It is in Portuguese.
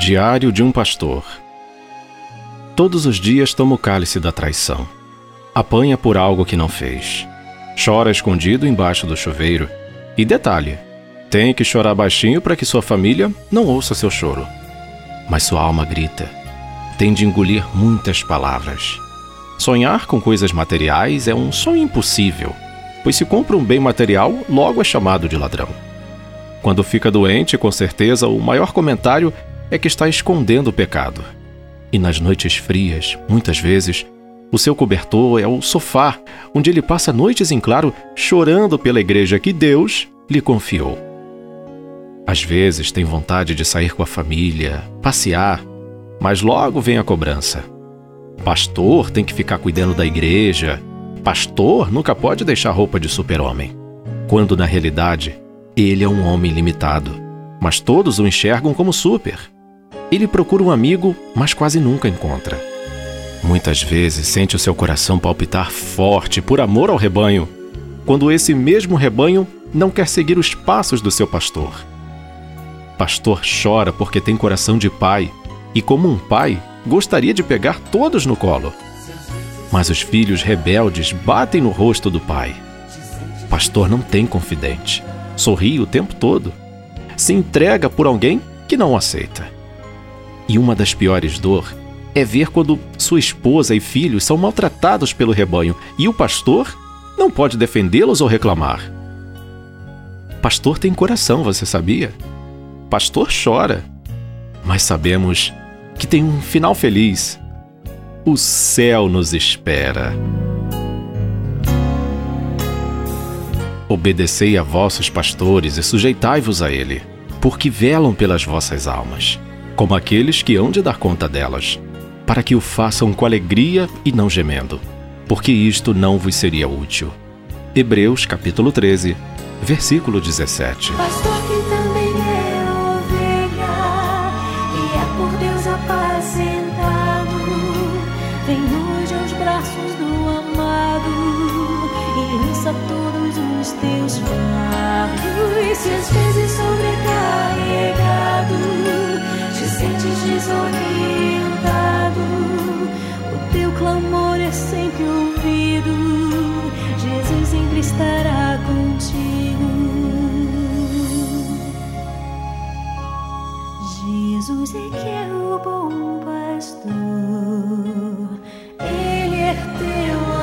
Diário de um pastor. Todos os dias toma o cálice da traição. Apanha por algo que não fez. Chora escondido embaixo do chuveiro. E detalhe, tem que chorar baixinho para que sua família não ouça seu choro. Mas sua alma grita. Tem de engolir muitas palavras. Sonhar com coisas materiais é um sonho impossível, pois se compra um bem material, logo é chamado de ladrão. Quando fica doente, com certeza, o maior comentário é que está escondendo o pecado. E nas noites frias, muitas vezes, o seu cobertor é o sofá, onde ele passa noites em claro chorando pela igreja que Deus lhe confiou. Às vezes tem vontade de sair com a família, passear, mas logo vem a cobrança. Pastor tem que ficar cuidando da igreja. Pastor nunca pode deixar roupa de super-homem. Quando, na realidade, ele é um homem limitado, mas todos o enxergam como super. Ele procura um amigo, mas quase nunca encontra. Muitas vezes sente o seu coração palpitar forte por amor ao rebanho, quando esse mesmo rebanho não quer seguir os passos do seu pastor. Pastor chora porque tem coração de pai e, como um pai, gostaria de pegar todos no colo. Mas os filhos rebeldes batem no rosto do pai. Pastor não tem confidente, sorri o tempo todo, se entrega por alguém que não o aceita. E uma das piores dores é ver quando sua esposa e filhos são maltratados pelo rebanho e o pastor não pode defendê-los ou reclamar. Pastor tem coração, você sabia? Pastor chora, mas sabemos que tem um final feliz. O céu nos espera. Obedecei a vossos pastores e sujeitai-vos a ele, porque velam pelas vossas almas, como aqueles que hão de dar conta delas, para que o façam com alegria e não gemendo, porque isto não vos seria útil. Hebreus capítulo 13, versículo 17. Pastor que também é ovelha e é por Deus apacentado, vem hoje aos braços do amado e lança todos os teus fardos. Se às vezes sobrecarregado te sentes desorientado, o teu clamor é sempre ouvido, Jesus sempre estará contigo. Jesus é que é o bom pastor, Ele é teu